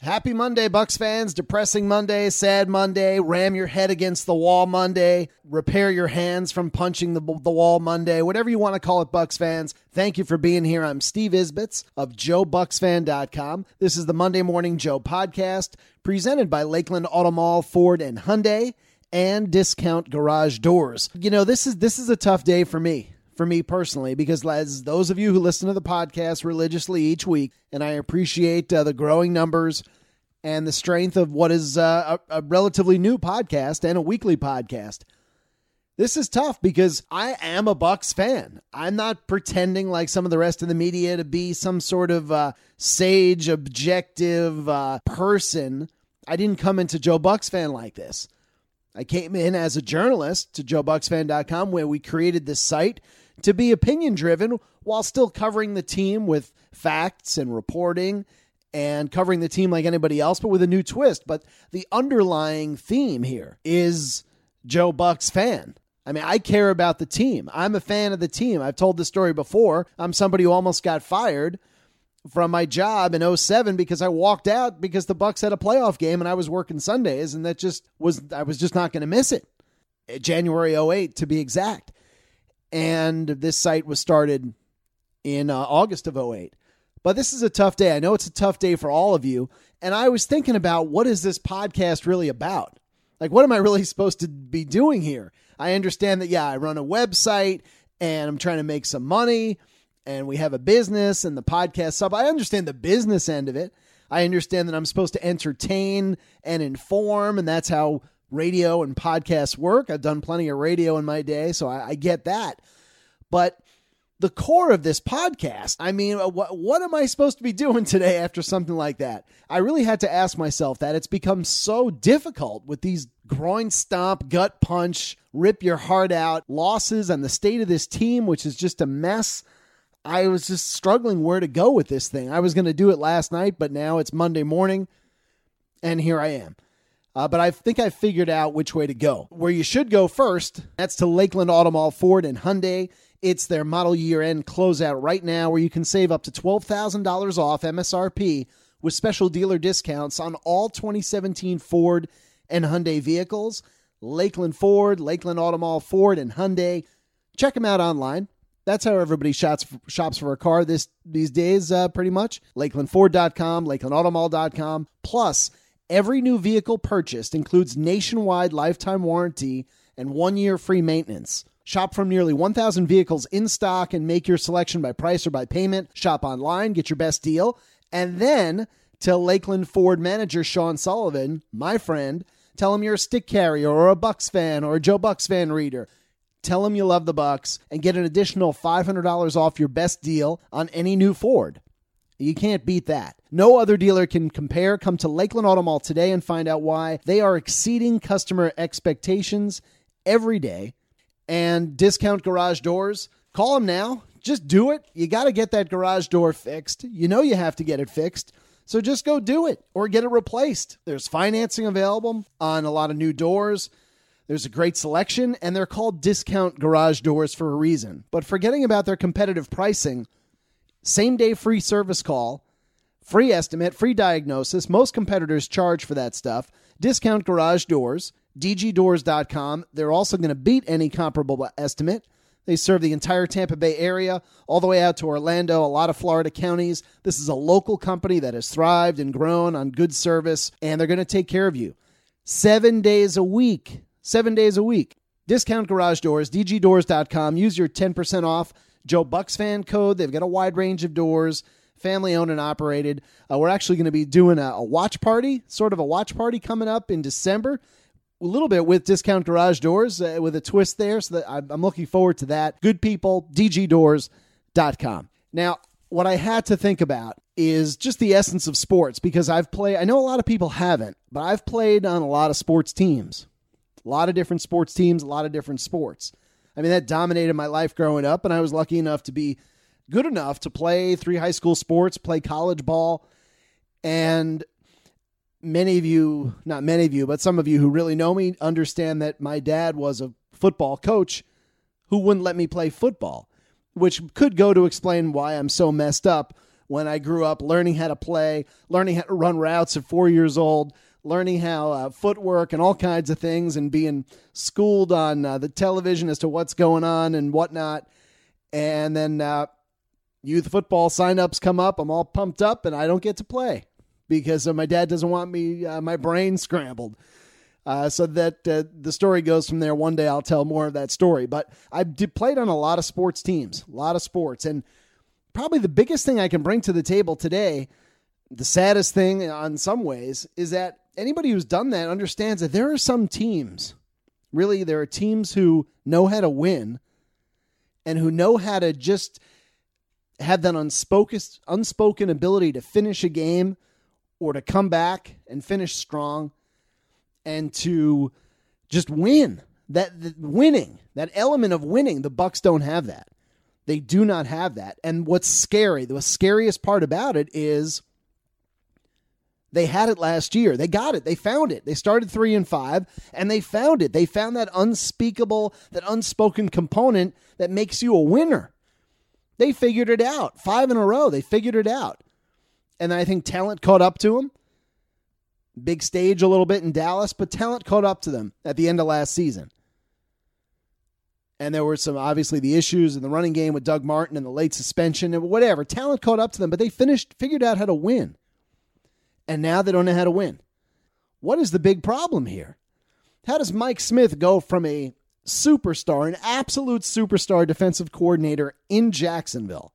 Happy Monday, Bucks fans. Depressing Monday, sad Monday, ram your head against the wall Monday, repair your hands from punching the wall Monday, whatever you want to call it, Bucks fans. Thank you for being here. I'm Steve Isbitz of JoeBucksFan.com. This is the Monday Morning Joe podcast presented by Lakeland Auto Mall, Ford and Hyundai, and Discount Garage Doors. You know, this is a tough day for me personally, because as those of you who listen to the podcast religiously each week, and I appreciate the growing numbers and the strength of what is a relatively new podcast and a weekly podcast. This is tough because I am a Bucks fan. I'm not pretending like some of the rest of the media to be some sort of sage, objective person. I didn't come into Joe Bucks Fan like this. I came in as a journalist to JoeBucksFan.com, where we created this site to be opinion-driven while still covering the team with facts and reporting and covering the team like anybody else, but with a new twist. But the underlying theme here is Joe Bucks fan. I mean, I care about the team. I'm a fan of the team. I've told this story before. I'm somebody who almost got fired from my job in 2007 because I walked out because the Bucks had a playoff game and I was working Sundays, and I was just not going to miss it. January 2008 to be exact. And this site was started in August of 2008. But this is a tough day. I know it's a tough day for all of you. And I was thinking about, what is this podcast really about? Like, what am I really supposed to be doing here? I understand that, I run a website and I'm trying to make some money and we have a business and the podcast sub. I understand the business end of it. I understand that I'm supposed to entertain and inform, and that's how radio and podcasts work. I've done plenty of radio in my day, so I get that. But the core of this podcast, I mean, what am I supposed to be doing today after something like that? I really had to ask myself that. It's become so difficult with these groin stomp, gut punch, rip your heart out losses and the state of this team, which is just a mess. I was just struggling where to go with this thing. I was going to do it last night, but now it's Monday morning, and here I am. But I think I figured out which way to go. Where you should go first, that's to Lakeland Auto Mall, Ford and Hyundai. It's their model year end closeout right now, where you can save up to $12,000 off MSRP with special dealer discounts on all 2017 Ford and Hyundai vehicles. Lakeland Ford, Lakeland Auto Mall, Ford and Hyundai. Check them out online. That's how everybody shops for a car these days, pretty much. LakelandFord.com, LakelandAutomall.com. Plus, every new vehicle purchased includes nationwide lifetime warranty and 1-year free maintenance. Shop from nearly 1,000 vehicles in stock and make your selection by price or by payment. Shop online, get your best deal. And then tell Lakeland Ford manager Sean Sullivan, my friend, tell him you're a stick carrier or a Bucks fan or a Joe Bucks fan reader. Tell him you love the Bucks and get an additional $500 off your best deal on any new Ford. You can't beat that. No other dealer can compare. Come to Lakeland Auto Mall today and find out why they are exceeding customer expectations every day. And Discount Garage Doors, call them now. Just do it. You got to get that garage door fixed. You know you have to get it fixed. So just go do it or get it replaced. There's financing available on a lot of new doors. There's a great selection, and they're called Discount Garage Doors for a reason. But forgetting about their competitive pricing, same-day free service call, free estimate, free diagnosis. Most competitors charge for that stuff. Discount Garage Doors, DGDoors.com. They're also going to beat any comparable estimate. They serve the entire Tampa Bay area, all the way out to Orlando, a lot of Florida counties. This is a local company that has thrived and grown on good service, and they're going to take care of you 7 days a week. 7 days a week. Discount Garage Doors, DGDoors.com. Use your 10% off Joe Bucks fan code. They've got a wide range of doors, family owned and operated. We're actually going to be doing a watch party, sort of a watch party coming up in December, a little bit with Discount Garage Doors with a twist there. So that I'm looking forward to that. Good people, DGDoors.com. Now, what I had to think about is just the essence of sports, because I know a lot of people haven't, but I've played on a lot of sports teams. A lot of different sports teams, a lot of different sports. I mean, that dominated my life growing up, and I was lucky enough to be good enough to play 3 high school sports, play college ball, and many of you, not many of you, but some of you who really know me understand that my dad was a football coach who wouldn't let me play football, which could go to explain why I'm so messed up when I grew up, learning how to play, learning how to run routes at 4 years old, learning how footwork and all kinds of things, and being schooled on the television as to what's going on and whatnot. And then youth football signups come up. I'm all pumped up, and I don't get to play because my dad doesn't want me, my brain scrambled. So that the story goes from there. One day I'll tell more of that story. But I played on a lot of sports teams, a lot of sports. And probably the biggest thing I can bring to the table today, the saddest thing in some ways, is that anybody who's done that understands that there are some teams, really, there are teams who know how to win and who know how to just have that unspoken ability to finish a game or to come back and finish strong and to just win. That element of winning, the Bucs don't have that. They do not have that. And what's scary, the scariest part about it is they had it last year. They got it. They found it. They started 3-5 and they found it. They found that unspeakable, that unspoken component that makes you a winner. They figured it out. 5 in a row. They figured it out. And I think talent caught up to them. Big stage a little bit in Dallas, but talent caught up to them at the end of last season. And there were some, obviously, the issues in the running game with Doug Martin and the late suspension and whatever. Talent caught up to them, but they figured out how to win. And now they don't know how to win. What is the big problem here? How does Mike Smith go from a superstar, an absolute superstar defensive coordinator in Jacksonville?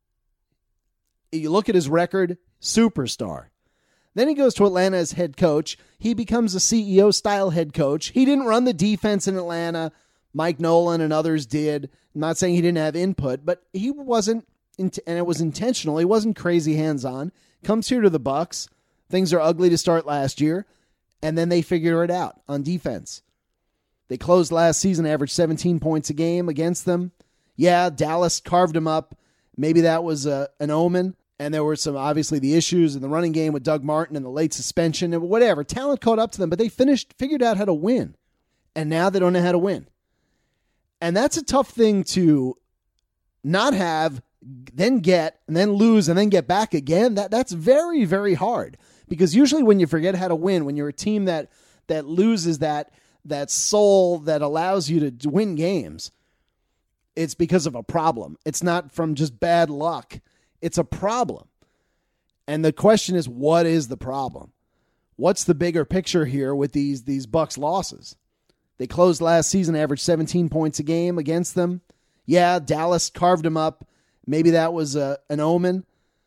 You look at his record, superstar. Then he goes to Atlanta as head coach. He becomes a CEO-style head coach. He didn't run the defense in Atlanta. Mike Nolan and others did. I'm not saying he didn't have input, but he wasn't, and it was intentional. He wasn't crazy hands-on. Comes here to the Bucs. Things are ugly to start last year, and then they figure it out on defense. They closed last season, averaged 17 points a game against them. Yeah, Dallas carved them up. Maybe that was an omen. And there were some, obviously, the issues in the running game with Doug Martin and the late suspension and whatever. Talent caught up to them, but they figured out how to win. And now they don't know how to win. And that's a tough thing to not have, then get, and then lose, and then get back again. That's very, very hard. Because usually when you forget how to win, when you're a team that loses that soul that allows you to win games, it's because of a problem. It's not from just bad luck. It's a problem. And the question is, what is the problem? What's the bigger picture here with these Bucs losses? They closed last season, averaged 17 points a game against them. Yeah, Dallas carved them up. Maybe that was an omen.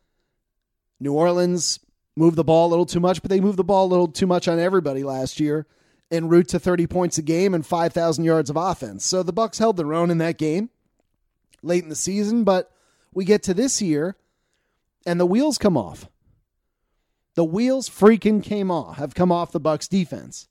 New Orleans moved the ball a little too much, but they moved the ball a little too much on everybody last year en route to 30 points a game and 5,000 yards of offense. So the Bucs held their own in that game late in the season, but we get to this year and the wheels come off. The wheels freaking have come off the Bucs defense.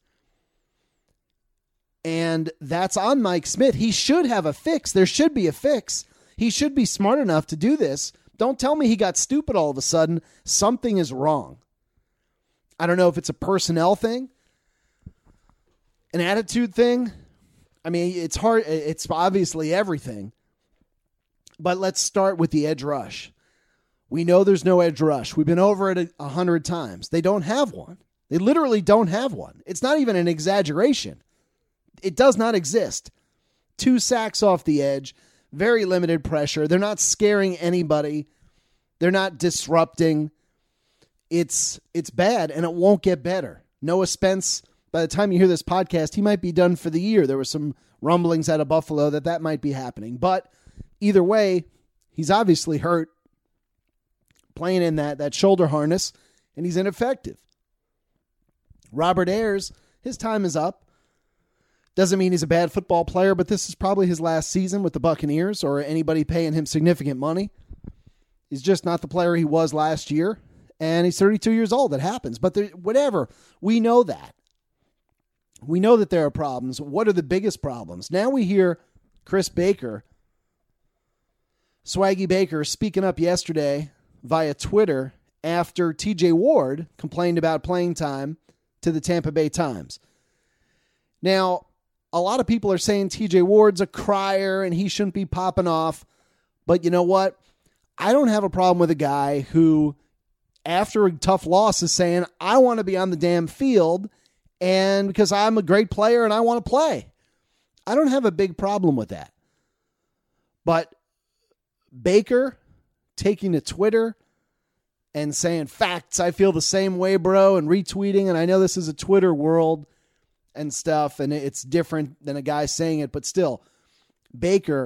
And that's on Mike Smith. He should have a fix. There should be a fix. He should be smart enough to do this. Don't tell me he got stupid all of a sudden. Something is wrong. I don't know if it's a personnel thing, an attitude thing. I mean, it's hard. It's obviously everything. But let's start with the edge rush. We know there's no edge rush. We've been over it 100 times. They don't have one. They literally don't have one. It's not even an exaggeration. It does not exist. 2 sacks off the edge, very limited pressure. They're not scaring anybody. They're not disrupting. It's bad, and it won't get better. Noah Spence, by the time you hear this podcast, he might be done for the year. There were some rumblings out of Buffalo that might be happening. But either way, he's obviously hurt, playing in that shoulder harness, and he's ineffective. Robert Ayers, his time is up. Doesn't mean he's a bad football player, but this is probably his last season with the Buccaneers or anybody paying him significant money. He's just not the player he was last year, and he's 32 years old. That happens, but whatever. We know that. We know that there are problems. What are the biggest problems? Now we hear Chris Baker, Swaggy Baker, speaking up yesterday via Twitter after TJ Ward complained about playing time to the Tampa Bay Times. Now, a lot of people are saying TJ Ward's a crier and he shouldn't be popping off. But you know what? I don't have a problem with a guy who, after a tough loss, is saying, I want to be on the damn field and because I'm a great player and I want to play. I don't have a big problem with that. But Baker taking to Twitter and saying, facts, I feel the same way, bro, and retweeting, and I know this is a Twitter world and stuff, and it's different than a guy saying it, but still, Baker's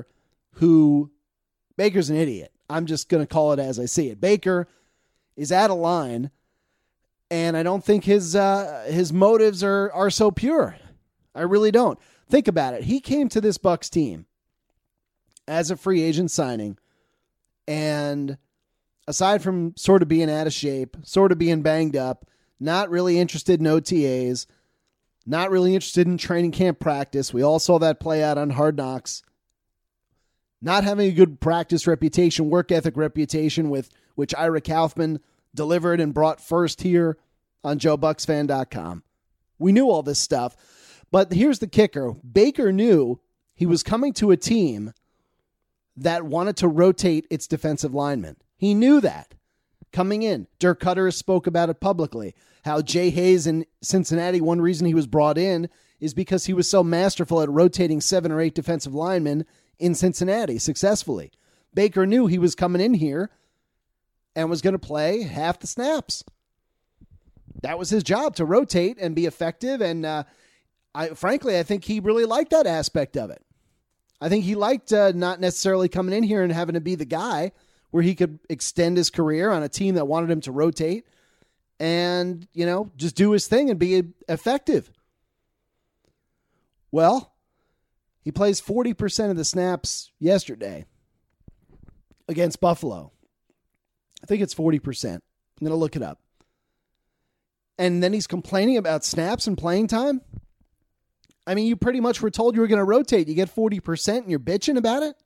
an idiot. I'm just going to call it as I see it. Baker is out of line, and I don't think his motives are so pure. I really don't. Think about it. He came to this Bucs team as a free agent signing, and aside from sort of being out of shape, sort of being banged up, not really interested in OTAs, not really interested in training camp practice. We all saw that play out on Hard Knocks. Not having a good practice reputation, work ethic reputation, with which Ira Kaufman delivered and brought first here on JoeBucksFan.com. We knew all this stuff. But here's the kicker. Baker knew he was coming to a team that wanted to rotate its defensive linemen. He knew that coming in. Dirk Cutter spoke about it publicly. How Jay Hayes in Cincinnati, one reason he was brought in is because he was so masterful at rotating 7 or 8 defensive linemen in Cincinnati successfully. Baker knew he was coming in here and was going to play half the snaps. That was his job, to rotate and be effective. And I think he really liked that aspect of it. I think he liked not necessarily coming in here and having to be the guy where he could extend his career on a team that wanted him to rotate and, just do his thing and be effective. Well, he plays 40% of the snaps yesterday against Buffalo. I think it's 40%. I'm going to look it up. And then he's complaining about snaps and playing time? I mean, you pretty much were told you were going to rotate. You get 40% and you're bitching about it?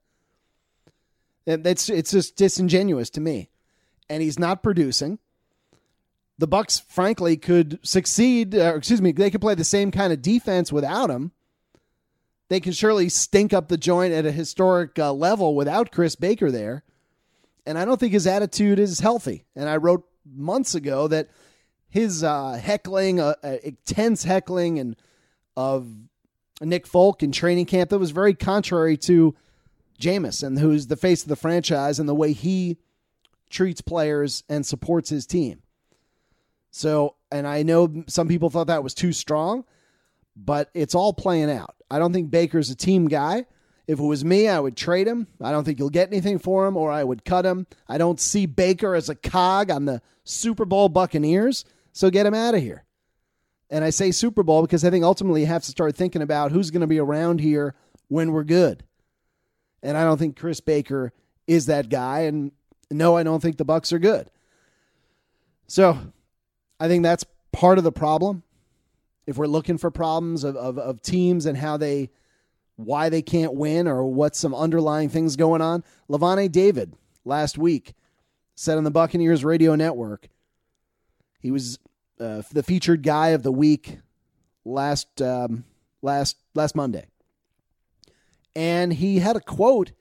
It's just disingenuous to me. And he's not producing. The Bucs, frankly, could succeed, they could play the same kind of defense without him. They can surely stink up the joint at a historic level without Chris Baker there. And I don't think his attitude is healthy. And I wrote months ago that his heckling, intense heckling and of Nick Folk in training camp, that was very contrary to Jameis, and who's the face of the franchise and the way he treats players and supports his team. So, and I know some people thought that was too strong, but it's all playing out. I don't think Baker's a team guy. If it was me, I would trade him. I don't think you'll get anything for him, or I would cut him. I don't see Baker as a cog on the Super Bowl Buccaneers, so get him out of here. And I say Super Bowl because I think ultimately you have to start thinking about who's going to be around here when we're good. And I don't think Chris Baker is that guy. And no, I don't think the Bucs are good. So I think that's part of the problem. If we're looking for problems of teams and why they can't win or what's some underlying things going on, Lavonte David last week said on the Buccaneers radio network, he was the featured guy of the week last Monday. And he had a quote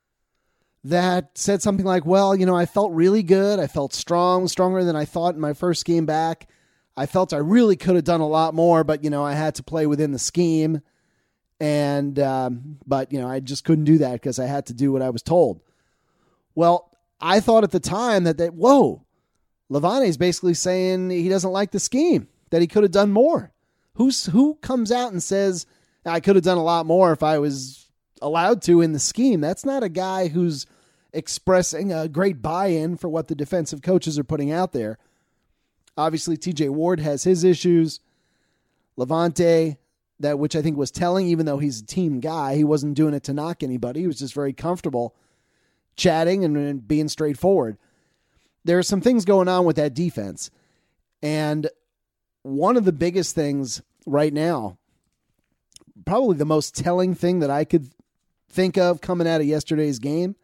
that said something like, well, I felt really good. I felt stronger than I thought in my first game back. I felt I really could have done a lot more, but, I had to play within the scheme. And, but I just couldn't do that because I had to do what I was told. Well, I thought at the time that Lavonte's basically saying he doesn't like the scheme, that he could have done more. Who comes out and says, I could have done a lot more if I was allowed to in the scheme? That's not a guy who's expressing a great buy-in for what the defensive coaches are putting out there. Obviously, TJ Ward has his issues. Lavonte, which I think was telling, even though he's a team guy, he wasn't doing it to knock anybody. He was just very comfortable chatting and being straightforward. There are some things going on with that defense. And one of the biggest things right now, probably the most telling thing that I could think of coming out of yesterday's game,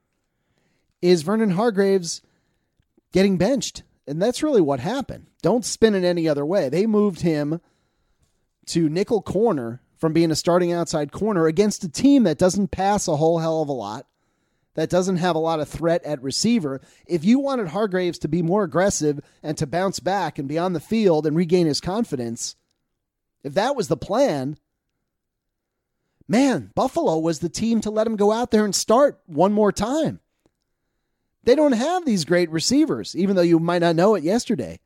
is Vernon Hargreaves getting benched. And that's really what happened. Don't spin it any other way. They moved him to nickel corner from being a starting outside corner against a team that doesn't pass a whole hell of a lot. that doesn't have a lot of threat at receiver. If you wanted Hargreaves to be more aggressive and to bounce back and be on the field and regain his confidence, if that was the plan, man, Buffalo was the team to let him go out there and start one more time. They don't have these great receivers, even though you might not know it yesterday.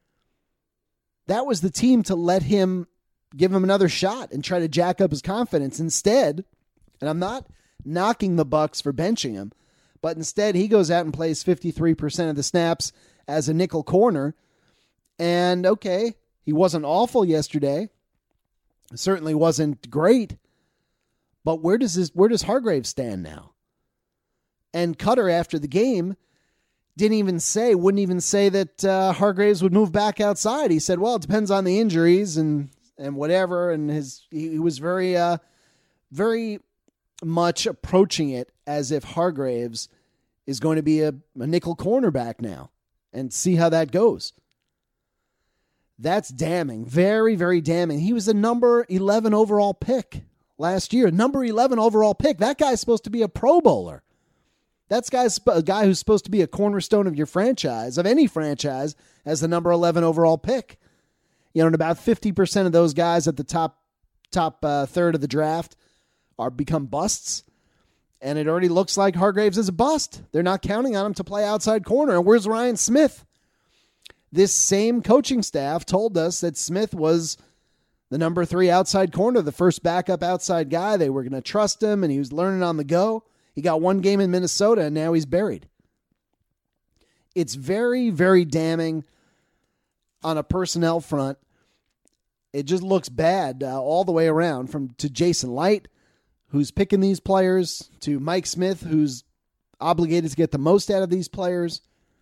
That was the team to let him give him another shot and try to jack up his confidence. Instead, and I'm not knocking the Bucs for benching him, but instead he goes out and plays 53% of the snaps as a nickel corner. And okay, he wasn't awful yesterday. Certainly wasn't great. But where does Hargreaves stand now? And Cutter after the game wouldn't even say that Hargreaves would move back outside. He said, well, it depends on the injuries and whatever. And he was very, very much approaching it as if Hargreaves is going to be a nickel cornerback now, and see how that goes. That's damning. Very, very damning. He was the number 11 overall pick last year. Number 11 overall pick. That guy's supposed to be a Pro Bowler. That's a guy who's supposed to be a cornerstone of your franchise, of any franchise, as the number 11 overall pick. And about 50% of those guys at the top third of the draft become busts. And it already looks like Hargreaves is a bust. They're not counting on him to play outside corner. And where's Ryan Smith? This same coaching staff told us that Smith was the number 3 outside corner, the first backup outside guy. They were going to trust him, and he was learning on the go. He got one game in Minnesota, and now he's buried. It's very, very damning on a personnel front. It just looks bad all the way around, to Jason Light, who's picking these players, to Mike Smith, who's obligated to get the most out of these players.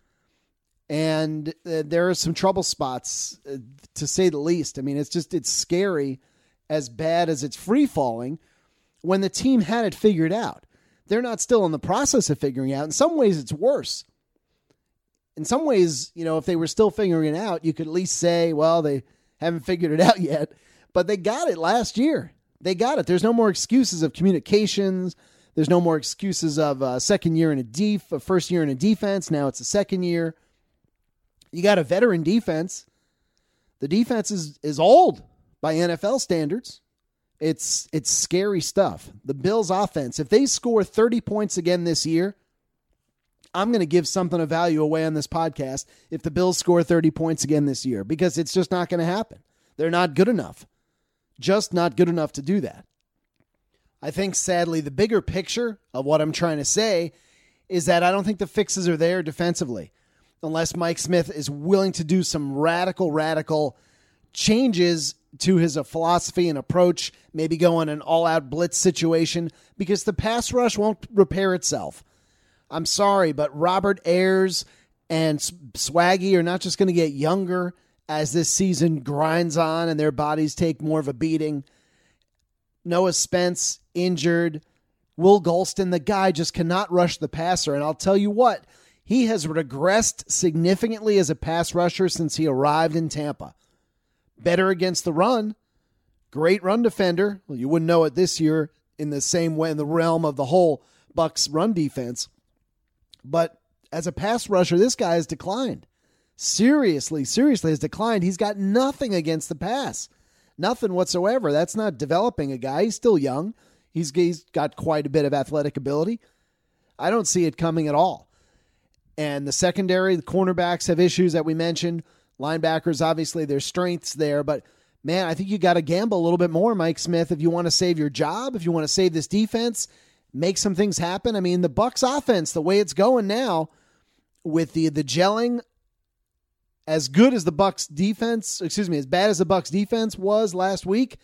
And there are some trouble spots, to say the least. I mean, it's scary, as bad as it's free-falling, when the team had it figured out. They're not still in the process of figuring out. In some ways, it's worse. In some ways, if they were still figuring it out, you could at least say, well, they haven't figured it out yet. But they got it last year. They got it. There's no more excuses of communications. There's no more excuses of a second year in a first year in a defense. Now it's a second year. You got a veteran defense. The defense is old by NFL standards. It's scary stuff. The Bills offense, if they score 30 points again this year, I'm going to give something of value away on this podcast if the Bills score 30 points again this year, because it's just not going to happen. They're not good enough. Just not good enough to do that. I think, sadly, the bigger picture of what I'm trying to say is that I don't think the fixes are there defensively, unless Mike Smith is willing to do some radical changes to his philosophy and approach, maybe go in an all-out blitz situation, because the pass rush won't repair itself. I'm sorry, but Robert Ayers and Swaggy are not just going to get younger as this season grinds on and their bodies take more of a beating. Noah Spence injured. Will Golston, the guy, just cannot rush the passer. And I'll tell you what, he has regressed significantly as a pass rusher since he arrived in Tampa. Better against the run. Great run defender. Well, you wouldn't know it this year in the same way, in the realm of the whole Bucs run defense. But as a pass rusher, this guy has declined. Seriously has declined. He's got nothing against the pass. Nothing whatsoever. That's not developing a guy. He's still young. He's got quite a bit of athletic ability. I don't see it coming at all. And the secondary, the cornerbacks have issues that we mentioned. Linebackers, obviously, there's strengths there. But, man, I think you got to gamble a little bit more, Mike Smith, if you want to save your job, if you want to save this defense, make some things happen. I mean, the Bucs offense, the way it's going now, with the gelling, as good as the Bucs defense, as bad as the Bucs defense was last week,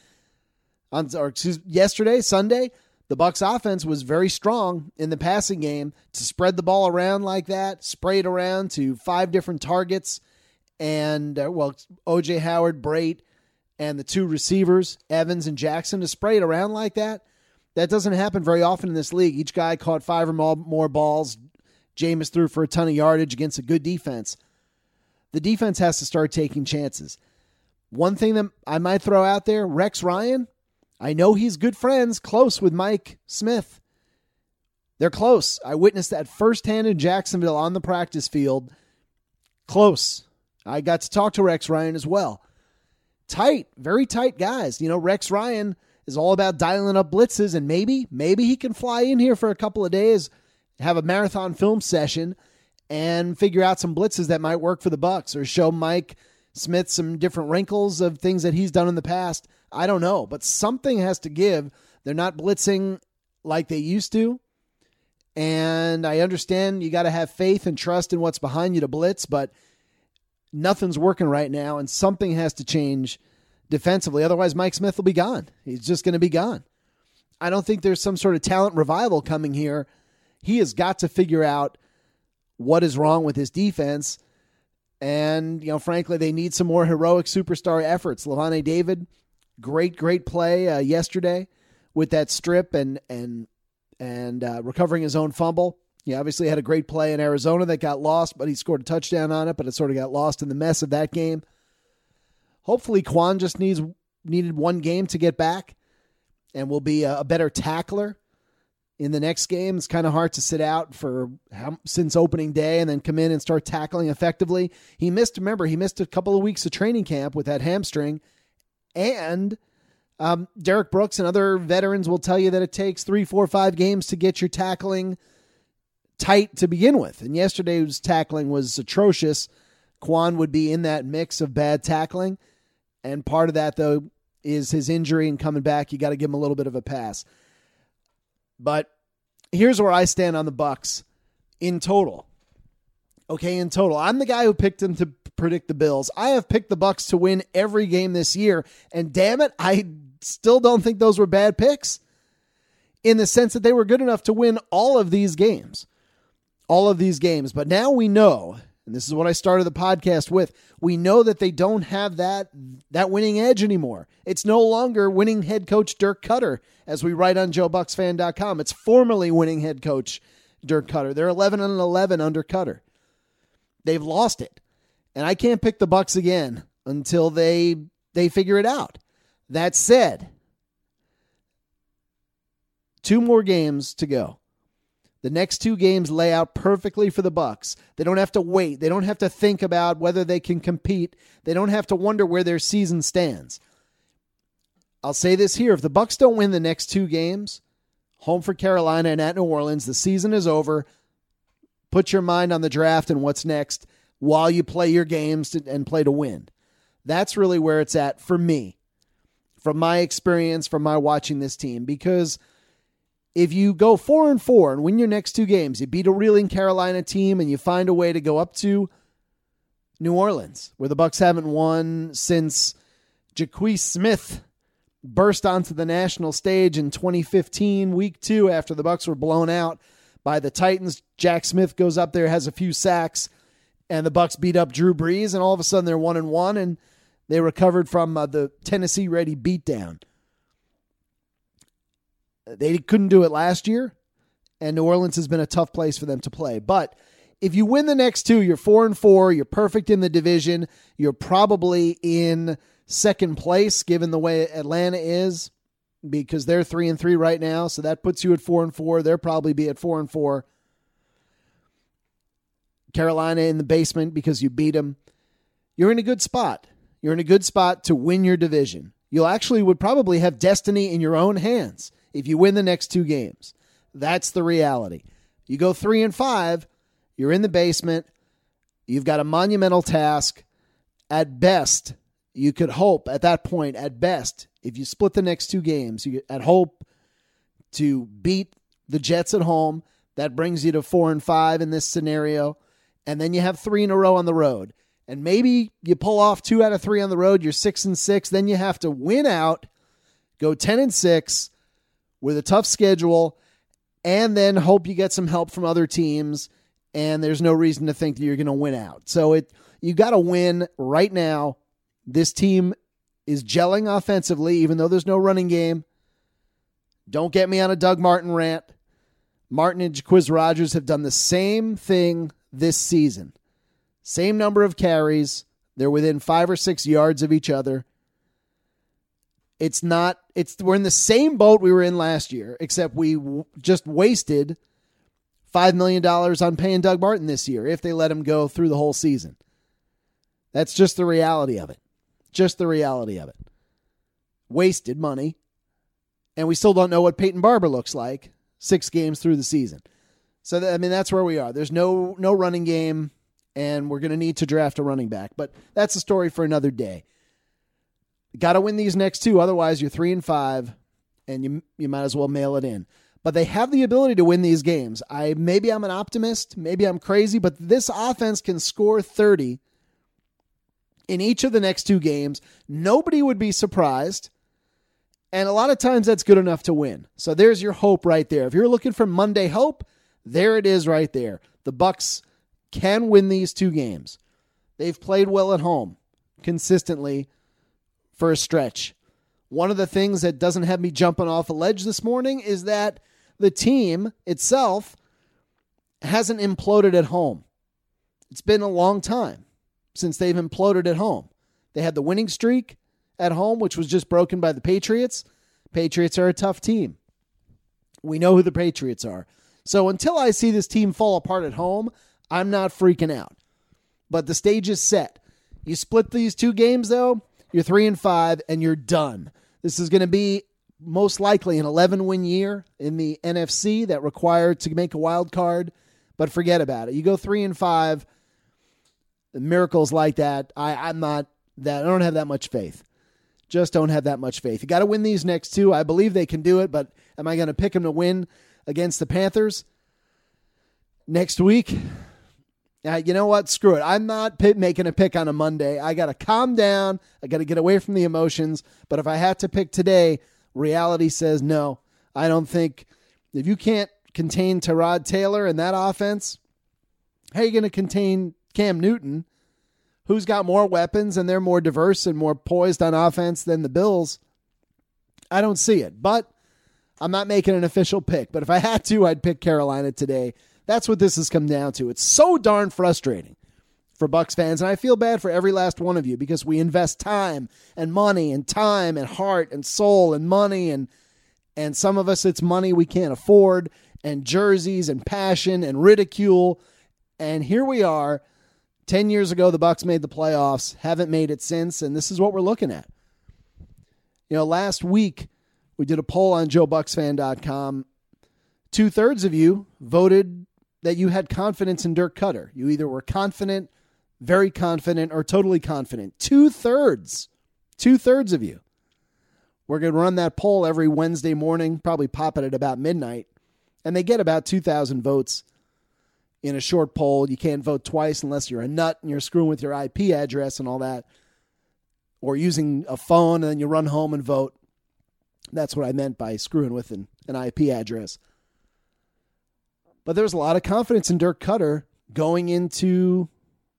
yesterday, Sunday, the Bucs offense was very strong in the passing game to spread the ball around like that, spray it around to 5 different targets, and O.J. Howard, Brate, and the 2 receivers, Evans and Jackson, to spray it around like that. That doesn't happen very often in this league. Each guy caught 5 or more balls. Jameis threw for a ton of yardage against a good defense. The defense has to start taking chances. One thing that I might throw out there, Rex Ryan, I know he's good friends, close with Mike Smith. They're close. I witnessed that firsthand in Jacksonville on the practice field. Close. I got to talk to Rex Ryan as well. Tight, very tight guys. Rex Ryan is all about dialing up blitzes, and maybe he can fly in here for a couple of days, have a marathon film session, and figure out some blitzes that might work for the Bucs, or show Mike Smith some different wrinkles of things that he's done in the past. I don't know, but something has to give. They're not blitzing like they used to, and I understand you got to have faith and trust in what's behind you to blitz, but nothing's working right now, and something has to change defensively. Otherwise, Mike Smith will be gone. He's just going to be gone. I don't think there's some sort of talent revival coming here. He has got to figure out what is wrong with his defense. And, frankly, they need some more heroic superstar efforts. Lavonte David, great play yesterday with that strip and recovering his own fumble. He obviously had a great play in Arizona that got lost, but he scored a touchdown on it, but it sort of got lost in the mess of that game. Hopefully Quan just needed one game to get back and will be a better tackler in the next game. It's kind of hard to sit out since opening day and then come in and start tackling effectively. He missed a couple of weeks of training camp with that hamstring. And Derek Brooks and other veterans will tell you that it takes 3, 4, 5 games to get your tackling tight to begin with. And yesterday's tackling was atrocious. Quan would be in that mix of bad tackling. And part of that, though, is his injury and coming back. You got to give him a little bit of a pass. But here's where I stand on the Bucs in total. Okay, in total. I'm the guy who picked him to predict the Bills. I have picked the Bucs to win every game this year. And damn it, I still don't think those were bad picks, in the sense that they were good enough to win all of these games. But now we know, and this is what I started the podcast with, we know that they don't have that winning edge anymore. It's no longer winning head coach Dirk Cutter, as we write on JoeBucksFan.com. It's formerly winning head coach Dirk Cutter. They're 11-11 under Cutter. They've lost it. And I can't pick the Bucs again until they figure it out. That said, 2 more games to go. The next 2 games lay out perfectly for the Bucs. They don't have to wait. They don't have to think about whether they can compete. They don't have to wonder where their season stands. I'll say this here. If the Bucs don't win the next 2 games, home for Carolina and at New Orleans, the season is over. Put your mind on the draft and what's next while you play your games and play to win. That's really where it's at for me, from my experience, from my watching this team, because if you go 4-4 and win your next 2 games, you beat a reeling Carolina team and you find a way to go up to New Orleans, where the Bucs haven't won since Jaquez Smith burst onto the national stage in 2015, week 2, after the Bucs were blown out by the Titans. Jack Smith goes up there, has a few sacks, and the Bucs beat up Drew Brees, and all of a sudden they're 1-1, and they recovered from the Tennessee-ready beatdown. They couldn't do it last year, and New Orleans has been a tough place for them to play. But if you win the next 2, you're 4-4, you're perfect in the division, you're probably in second place given the way Atlanta is, because they're 3-3 right now, so that puts you at 4-4. They'll probably be at 4-4. Carolina in the basement because you beat them. You're in a good spot. You're in a good spot to win your division. You actually would probably have destiny in your own hands if you win the next 2 games. That's the reality. You go 3-5, you're in the basement. You've got a monumental task. At best, you could hope at that point, at best, if you split the next 2 games, you at hope to beat the Jets at home. That brings you to 4-5 in this scenario. And then you have 3 in a row on the road. And maybe you pull off 2 out of 3 on the road. You're 6-6. Then you have to win out, go 10-6 with a tough schedule, and then hope you get some help from other teams. And there's no reason to think that you're going to win out. So you got to win right now. This team is gelling offensively, even though there's no running game. Don't get me on a Doug Martin rant. Martin and Jaquiz Rodgers have done the same thing this season. Same number of carries. They're within 5 or 6 yards of each other. We're in the same boat we were in last year, except we just wasted $5 million on paying Doug Martin this year if they let him go through the whole season. That's just the reality of it. Just the reality of it. Wasted money. And we still don't know what Peyton Barber looks like 6 games through the season. So, that's where we are. There's no running game, and we're going to need to draft a running back. But that's a story for another day. Got to win these next 2. Otherwise, you're 3-5, and you might as well mail it in. But they have the ability to win these games. Maybe I'm an optimist. Maybe I'm crazy. But this offense can score 30 in each of the next 2 games. Nobody would be surprised. And a lot of times that's good enough to win. So there's your hope right there. If you're looking for Monday hope, there it is right there. The Bucs can win these 2 games. They've played well at home consistently for a stretch. One of the things that doesn't have me jumping off a ledge this morning is that the team itself hasn't imploded at home. It's been a long time since they've imploded at home. They had the winning streak at home, which was just broken by the Patriots. Patriots are a tough team. We know who the Patriots are. So until I see this team fall apart at home, I'm not freaking out. But the stage is set. You split these 2 games, though, you're 3-5, and you're done. This is going to be most likely an 11-win year in the NFC that required to make a wild card. But forget about it. You go 3-5, miracles like that, I don't have that much faith. Just don't have that much faith. You got to win these next 2. I believe they can do it, but am I going to pick them to win against the Panthers next week? You know what? Screw it. I'm not making a pick on a Monday. I got to calm down. I got to get away from the emotions. But if I had to pick today, reality says no. I don't think if you can't contain Tyrod Taylor in that offense, how are you going to contain Cam Newton, who's got more weapons and they're more diverse and more poised on offense than the Bills? I don't see it, but I'm not making an official pick. But if I had to, I'd pick Carolina today. That's what this has come down to. It's so darn frustrating for Bucs fans, and I feel bad for every last one of you because we invest time and money and time and heart and soul and money, and some of us it's money we can't afford, and jerseys and passion and ridicule. And here we are. 10 years ago, the Bucs made the playoffs, haven't made it since, and this is what we're looking at. Last week, we did a poll on JoeBucksFan.com. 2/3 of you voted that you had confidence in Dirk Koetter. You either were confident, very confident, or totally confident. 2/3. 2/3 of you. We're going to run that poll every Wednesday morning, probably pop it at about midnight, and they get about 2,000 votes in a short poll. You can't vote twice unless you're a nut and you're screwing with your IP address and all that, or using a phone and then you run home and vote. That's what I meant by screwing with an IP address. But there's a lot of confidence in Dirk Koetter going into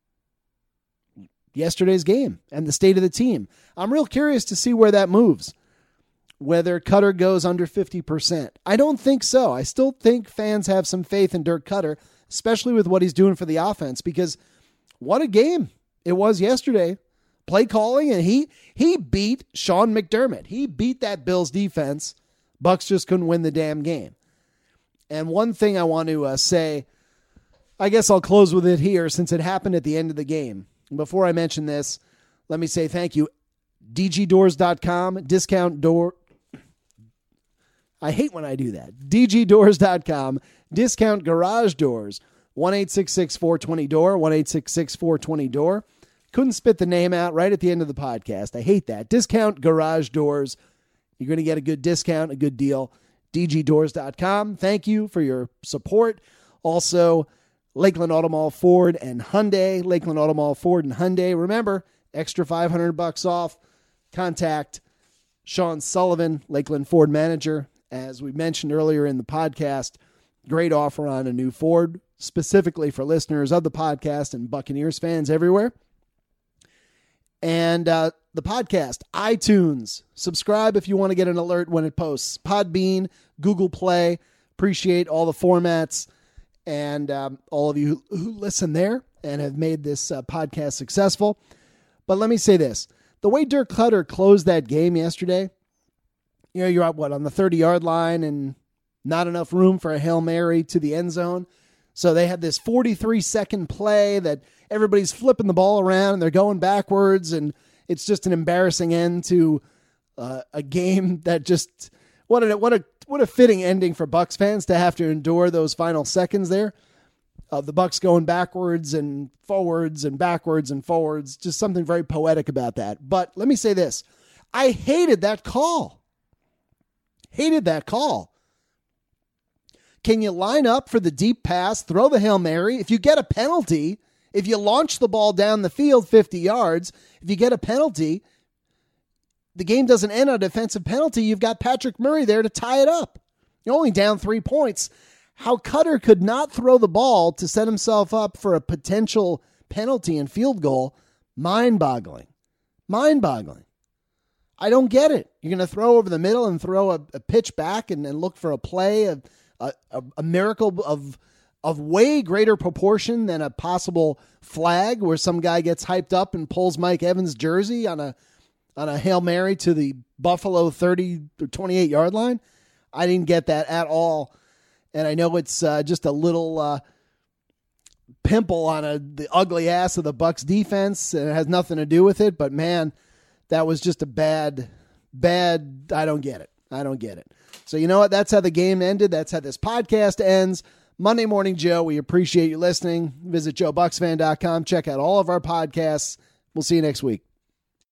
yesterday's game and the state of the team. I'm real curious to see where that moves, whether Koetter goes under 50%. I don't think so. I still think fans have some faith in Dirk Koetter, especially with what he's doing for the offense, because what a game it was yesterday. Play calling, and he beat Sean McDermott. He beat that Bills defense. Bucs just couldn't win the damn game. And one thing I want to say, I guess I'll close with it here since it happened at the end of the game. Before I mention this, let me say thank you. DGDoors.com, discount door. I hate when I do that. DGDoors.com, discount garage doors. 1-866-420-DOOR, 1-866-420-DOOR. Couldn't spit the name out right at the end of the podcast. I hate that. Discount garage doors. You're going to get a good discount, a good deal. DGDoors.com. Thank you for your support. Also, Lakeland Auto Mall Ford and Hyundai. Lakeland Auto Mall Ford and Hyundai. Remember, extra $500 off. Contact Sean Sullivan, Lakeland Ford manager. As we mentioned earlier in the podcast, great offer on a new Ford, specifically for listeners of the podcast and Buccaneers fans everywhere. And the podcast, iTunes. Subscribe if you want to get an alert when it posts. Podbean, Google Play. Appreciate all the formats and all of you who listen there and have made this podcast successful. But let me say this. The way Dirk Koetter closed that game yesterday, you're at on the 30-yard line and not enough room for a Hail Mary to the end zone. So they had this 43-second play that everybody's flipping the ball around and they're going backwards, and it's just an embarrassing end to a game that just what a fitting ending for Bucs fans to have to endure those final seconds there of the Bucs going backwards and forwards and backwards and forwards. Just something very poetic about that. But let me say this. I hated that call. Hated that call. Can you line up for the deep pass, throw the Hail Mary? If you get a penalty, if you launch the ball down the field 50 yards, if you get a penalty, the game doesn't end on a defensive penalty. You've got Patrick Murray there to tie it up. You're only down 3 points. How Cutter could not throw the ball to set himself up for a potential penalty and field goal, mind-boggling. Mind-boggling. I don't get it. You're going to throw over the middle and throw a pitch back and look for a play, a miracle of way greater proportion than a possible flag where some guy gets hyped up and pulls Mike Evans' jersey on a Hail Mary to the Buffalo 30 or 28-yard line. I didn't get that at all. And I know it's just a little pimple on the ugly ass of the Bucs defense, and it has nothing to do with it. But, man, that was just a bad, I don't get it. I don't get it. So you know what? That's how the game ended. That's how this podcast ends. Monday Morning Joe, we appreciate you listening. Visit joebucksfan.com. Check out all of our podcasts. We'll see you next week.